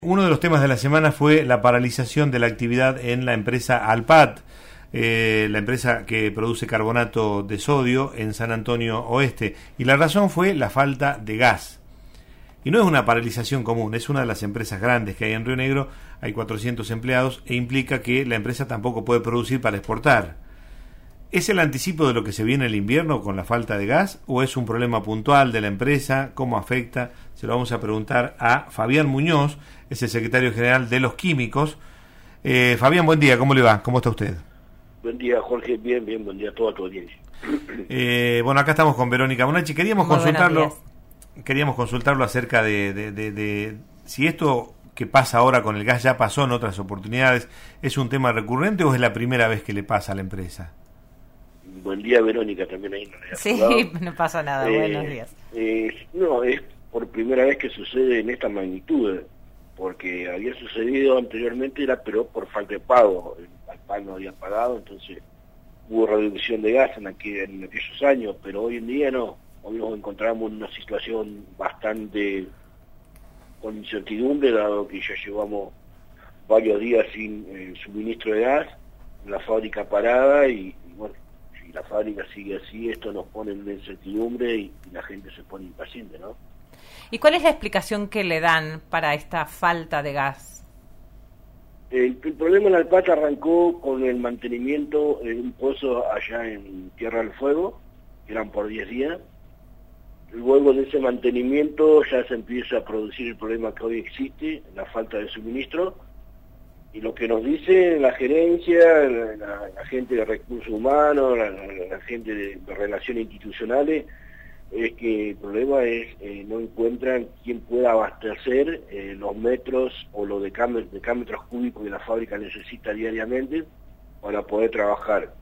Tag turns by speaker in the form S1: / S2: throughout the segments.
S1: Uno de los temas de la semana fue la paralización de la actividad en la empresa Alpat, la empresa que produce carbonato de sodio en San Antonio Oeste, y la razón fue la falta de gas. Y no es una paralización común, es una de las empresas grandes que hay en Río Negro, hay 400 empleados, e implica que la empresa tampoco puede producir para exportar. ¿Es el anticipo de lo que se viene el invierno con la falta de gas o es un problema puntual de la empresa? ¿Cómo afecta? Se lo vamos a preguntar a Fabián Muñoz, es el secretario general de los químicos. Fabián, buen día, ¿cómo le va? ¿Cómo está usted?
S2: Buen día, Jorge, bien, buen día a toda tu audiencia.
S1: Bueno, acá estamos con Verónica Bonacci. Queríamos consultarlo acerca de si esto que pasa ahora con el gas ya pasó en otras oportunidades, ¿es un tema recurrente o es la primera vez que le pasa a la empresa?
S2: Buen día, Verónica, también ahí.
S3: Sí, no pasa nada, buenos días.
S2: No, es por primera vez que sucede en esta magnitud, porque había sucedido anteriormente, pero por falta de pago. El Alpat no había pagado, entonces hubo reducción de gas en aquellos años, pero hoy en día no. Hoy nos encontramos en una situación bastante con incertidumbre, dado que ya llevamos varios días sin suministro de gas, la fábrica parada y bueno, si la fábrica sigue así, esto nos pone en una incertidumbre y la gente se pone impaciente, ¿no?
S3: ¿Y cuál es la explicación que le dan para esta falta de gas?
S2: El problema en Alpat arrancó con el mantenimiento de un pozo allá en Tierra del Fuego, que eran por 10 días. Luego de ese mantenimiento ya se empieza a producir el problema que hoy existe, la falta de suministro. Y lo que nos dice la gerencia, la gente de recursos humanos, la gente de relaciones institucionales, es que el problema es no encuentran quién pueda abastecer los metros o los decámetros cúbicos que la fábrica necesita diariamente para poder trabajar.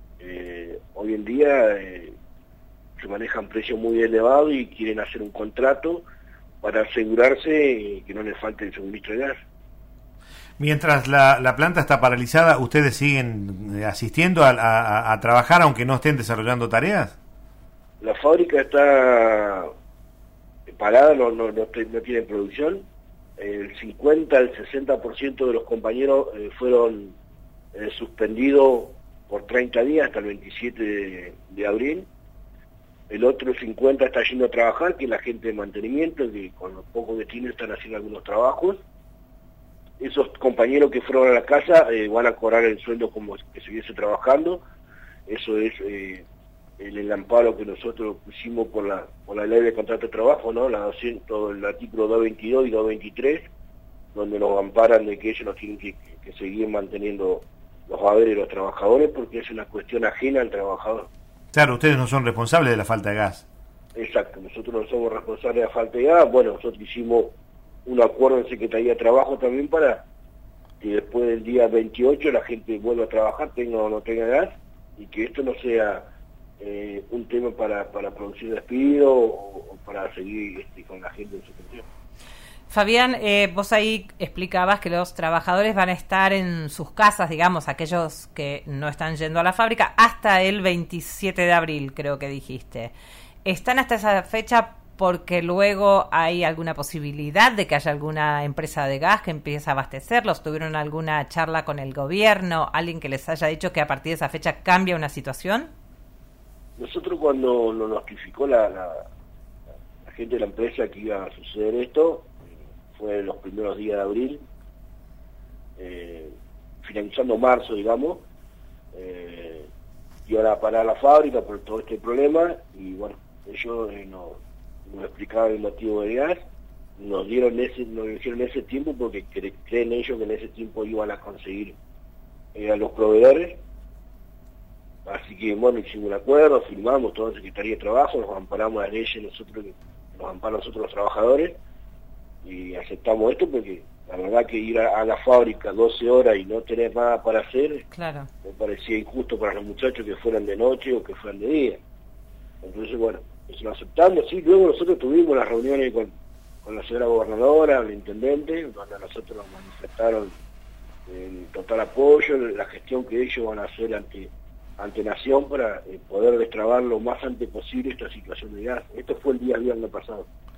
S2: Hoy en día se manejan precios muy elevados y quieren hacer un contrato para asegurarse que no les falte el suministro de gas.
S1: Mientras la planta está paralizada, ¿ustedes siguen asistiendo a trabajar aunque no estén desarrollando tareas?
S2: La fábrica está parada, no tiene producción. El 50 al 60% de los compañeros fueron suspendidos por 30 días hasta el 27 de abril. El otro 50 está yendo a trabajar, que es la gente de mantenimiento, que con los pocos que tienen están haciendo algunos trabajos. Esos compañeros que fueron a la casa van a cobrar el sueldo como que se estuviese trabajando. Eso es el amparo que nosotros pusimos por la ley de contrato de trabajo, ¿no? El artículo 222 y 223, donde nos amparan de que ellos no tienen que seguir manteniendo los haberes de los trabajadores porque es una cuestión ajena al trabajador.
S1: Claro, ustedes no son responsables de la falta de gas.
S2: Exacto, nosotros no somos responsables de la falta de gas. Bueno, nosotros hicimos un acuerdo en Secretaría de Trabajo también para que después del día 28 la gente vuelva a trabajar, tenga o no tenga gas, y que esto no sea un tema para producir despido o para seguir con la gente en su función.
S3: Fabián, vos ahí explicabas que los trabajadores van a estar en sus casas, digamos, aquellos que no están yendo a la fábrica, hasta el 27 de abril, creo que dijiste. ¿Están hasta esa fecha porque luego hay alguna posibilidad de que haya alguna empresa de gas que empiece a abastecerlos? ¿Tuvieron alguna charla con el gobierno? ¿Alguien que les haya dicho que a partir de esa fecha cambia una situación?
S2: Nosotros cuando nos notificó la gente de la empresa que iba a suceder esto, fue en los primeros días de abril, finalizando marzo, digamos, iban a parar la fábrica por todo este problema, y bueno, ellos nos explicaban el motivo de gas, nos dijeron ese tiempo porque creen ellos que en ese tiempo iban a conseguir a los proveedores. Así que bueno, hicimos un acuerdo, firmamos todo en Secretaría de Trabajo, nos amparamos las leyes, nos amparan nosotros los trabajadores, y aceptamos esto porque la verdad que ir a la fábrica 12 horas y no tener nada para hacer,
S3: claro,
S2: me parecía injusto para los muchachos que fueran de noche o que fueran de día. Entonces bueno, eso lo aceptamos. Sí, luego nosotros tuvimos las reuniones con la señora gobernadora, el intendente, donde nosotros nos manifestaron el total apoyo, la gestión que ellos van a hacer ante Nación para poder destrabar lo más antes posible esta situación de gas. Esto fue el día viernes pasado.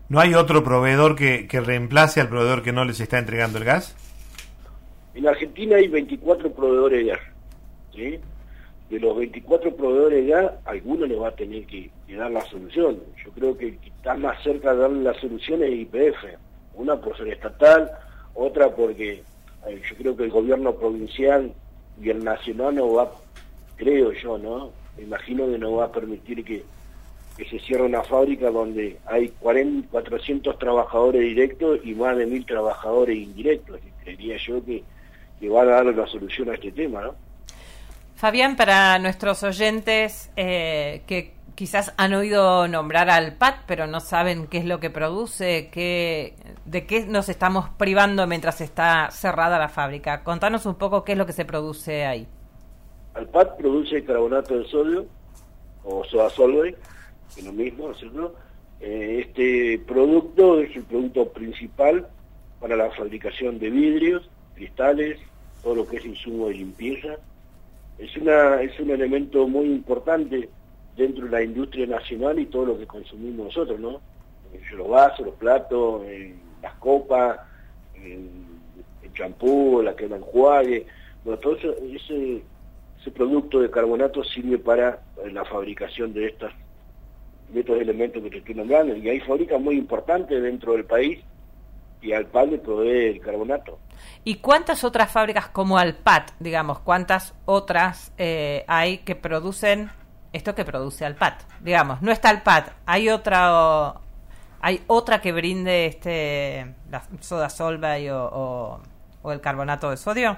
S1: ¿No hay otro proveedor que reemplace al proveedor que no les está entregando el gas?
S2: En Argentina hay 24 proveedores de gas, ¿sí? De los 24 proveedores de gas, alguno le va a tener que dar la solución. Yo creo que el que está más cerca de darle la solución es YPF. Una por ser estatal, otra porque yo creo que el gobierno provincial y el nacional no va, creo yo, ¿no? Me imagino que no va a permitir que se cierre una fábrica donde hay 400 trabajadores directos y más de 1000 trabajadores indirectos. Y creería yo que van a darle la solución a este tema, ¿no?
S3: Fabián, para nuestros oyentes que quizás han oído nombrar al PAT, pero no saben qué es lo que produce, de qué nos estamos privando mientras está cerrada la fábrica. Contanos un poco qué es lo que se produce ahí.
S2: Alpat produce carbonato de sodio, o soda solvay, que es lo mismo, ¿no es cierto? Este producto es el producto principal para la fabricación de vidrios, cristales, todo lo que es insumo de limpieza. Es un elemento muy importante dentro de la industria nacional y todo lo que consumimos nosotros, ¿no? Los vasos, los platos, las copas, el champú, la crema enjuague, bueno, todo eso, ese producto de carbonato sirve para la fabricación de estos elementos que te estoy nombrando, y hay fábricas muy importantes dentro del país y Alpat le provee el carbonato.
S3: ¿Y cuántas otras fábricas como Alpat, digamos, cuántas otras hay que producen esto que produce Alpat? Digamos, no está Alpat, hay otra que brinde la soda solvay o el carbonato de sodio.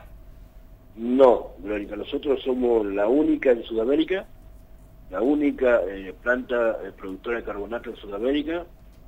S2: No, Verónica, nosotros somos la única en Sudamérica, la única planta productora de carbonato en Sudamérica.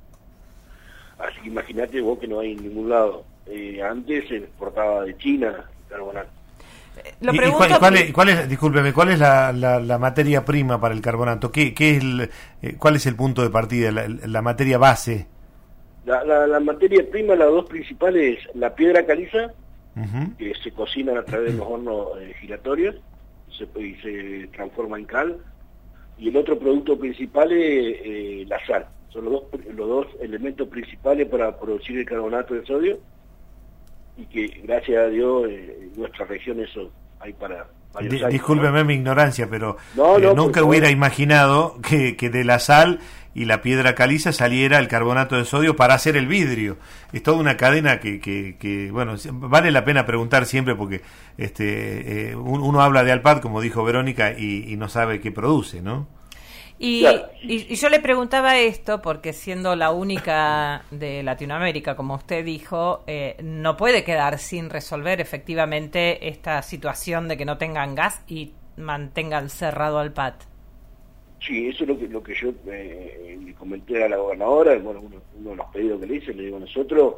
S2: Así que imagínate vos que no hay en ningún lado. Antes se exportaba de China carbonato.
S3: Lo pregunto,
S1: discúlpeme, ¿cuál es la materia prima para el carbonato? ¿Qué es ¿cuál es el punto de partida, la materia base?
S2: La materia prima, las dos principales, la piedra caliza,
S1: Uh-huh.
S2: que se cocinan a través de los hornos giratorios y se transforma en cal, y el otro producto principal es la sal. Son los dos elementos principales para producir el carbonato de sodio, y que gracias a Dios en nuestra región eso hay para varios años.
S1: Discúlpeme, ¿no? Mi ignorancia, pero nunca
S2: por
S1: hubiera imaginado que de la sal y la piedra caliza saliera el carbonato de sodio para hacer el vidrio. Es toda una cadena que bueno, vale la pena preguntar siempre, porque uno habla de Alpat, como dijo Verónica, y no sabe qué produce, ¿no?
S3: Claro. Y yo le preguntaba esto porque, siendo la única de Latinoamérica, como usted dijo, no puede quedar sin resolver efectivamente esta situación de que no tengan gas y mantengan cerrado Alpat.
S2: Sí, eso es lo que yo le comenté a la gobernadora. Bueno, uno de los pedidos que le hice, le digo, nosotros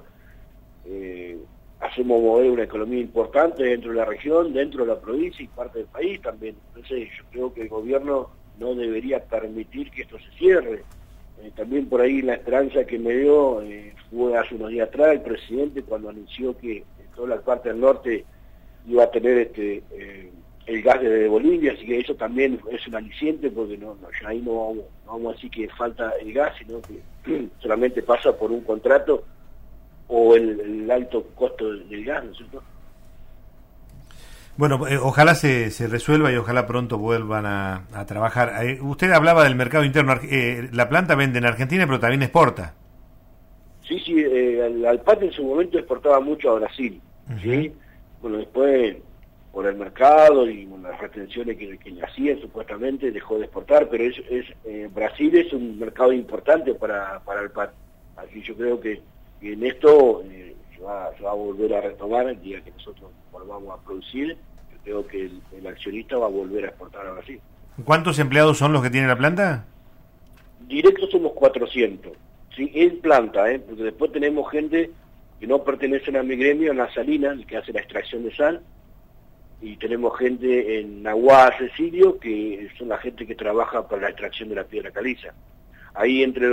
S2: hacemos mover una economía importante dentro de la región, dentro de la provincia y parte del país también. Entonces yo creo que el gobierno no debería permitir que esto se cierre. También por ahí la esperanza que me dio fue hace unos días atrás el presidente, cuando anunció que toda la parte del norte iba a tener el gas desde Bolivia, así que eso también es un aliciente, porque ya ahí no vamos a decir que falta el gas, sino que solamente pasa por un contrato o el alto costo del gas, ¿no es cierto?
S1: Bueno, ojalá se resuelva y ojalá pronto vuelvan a trabajar. Usted hablaba del mercado interno. La planta vende en Argentina, pero también exporta.
S2: Sí, el Alpat en su momento exportaba mucho a Brasil,
S1: Uh-huh.
S2: ¿sí? Bueno, después, por el mercado y las retenciones que le hacían, supuestamente dejó de exportar, pero Brasil es un mercado importante para Alpat. Así yo creo que en esto se va a volver a retomar el día que nosotros volvamos a producir. Yo creo que el accionista va a volver a exportar a Brasil.
S1: ¿Cuántos empleados son los que tiene la planta?
S2: Directos somos 400, ¿sí? En planta, porque después tenemos gente que no pertenecen a mi gremio, en la salina, el que hace la extracción de sal, y tenemos gente en Nahuá, Cecilio, que son la gente que trabaja para la extracción de la piedra caliza. Ahí entre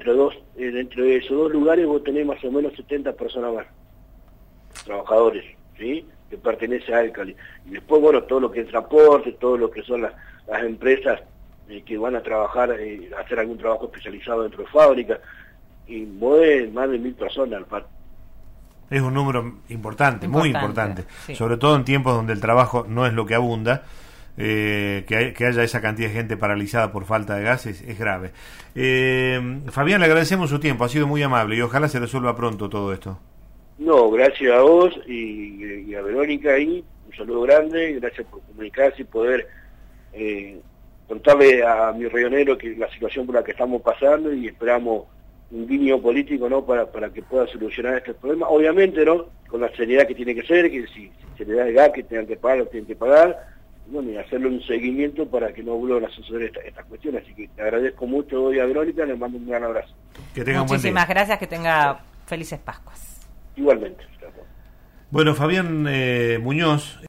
S2: esos dos lugares vos tenés más o menos 70 personas más, trabajadores, ¿sí? Que pertenece a Alcali. Y después, bueno, todo lo que es transporte, todo lo que son las empresas que van a trabajar, hacer algún trabajo especializado dentro de fábricas. y mueve más de 1000 personas al PAT.
S1: Es un número importante, muy importante,
S3: sí.
S1: Sobre todo en tiempos donde el trabajo no es lo que abunda. Que haya esa cantidad de gente paralizada por falta de gas es grave. Fabián, le agradecemos su tiempo, ha sido muy amable y ojalá se resuelva pronto todo esto.
S2: No, gracias a vos y a Verónica ahí, un saludo grande, gracias por comunicarse y poder contarle a mi rionero que la situación por la que estamos pasando, y esperamos un guiño político, ¿no?, para que pueda solucionar este problema, obviamente, ¿no?, con la seriedad que tiene que ser, que si se le da el gas que tengan que pagar, lo tienen que pagar, bueno, y hacerle un seguimiento para que no vuelvan a suceder estas cuestiones. Así que te agradezco mucho hoy a Verónica, le mando un gran abrazo.
S1: Que tenga
S3: Muchísimas gracias, que tenga felices Pascuas.
S2: Igualmente.
S1: Bueno, Fabián Muñoz